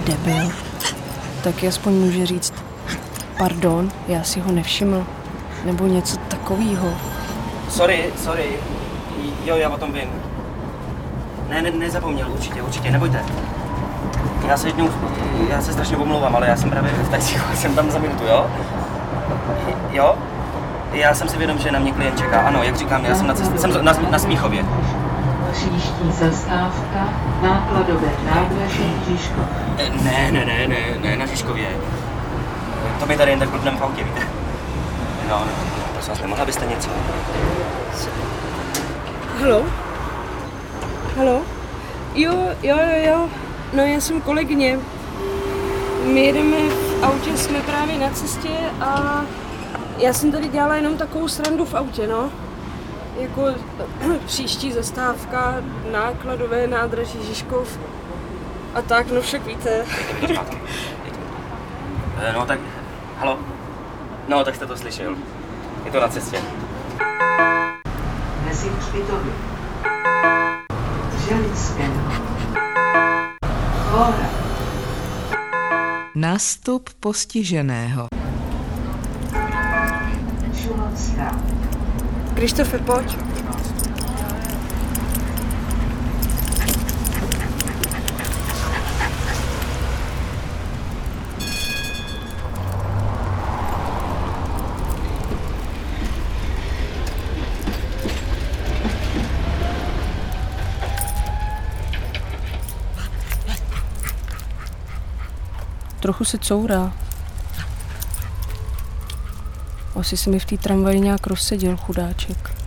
debil. Taky aspoň může říct, pardon, já si ho nevšiml. Nebo něco takového. Sorry. Jo, já o tom vím. Ne, nezapomněl, určitě, nebojte. Já se strašně omlouvám, ale já jsem právě v taxíku, jsem tam za minutu, jo? Jo? Já jsem si vědom, že na mě klient čeká. Ano, jak říkám, já jsem jsem na Smíchově. Příští zastávka, nákladové nádraží Žižkov. Ne, na Žižkově. To by tady jen tak blbnem v autě, víte? No, prosím vás, nemohla byste něco? Haló? Jo. No, já jsem kolegyně. My jedeme v autě, jsme právě na cestě a já jsem tady dělala jenom takovou srandu v autě, no. Jako příští zastávka, nákladové nádraží Žižkov a tak, no však víte. No tak, haló? No, tak jste to slyšel. Je to na cestě. Mezi Hřbitovy, Želického, Chora. Nástup postiženého. Šumavská. Krištofe, pojď. Trochu se courá. Asi si mi v té tramvaji nějak rozseděl, chudáček.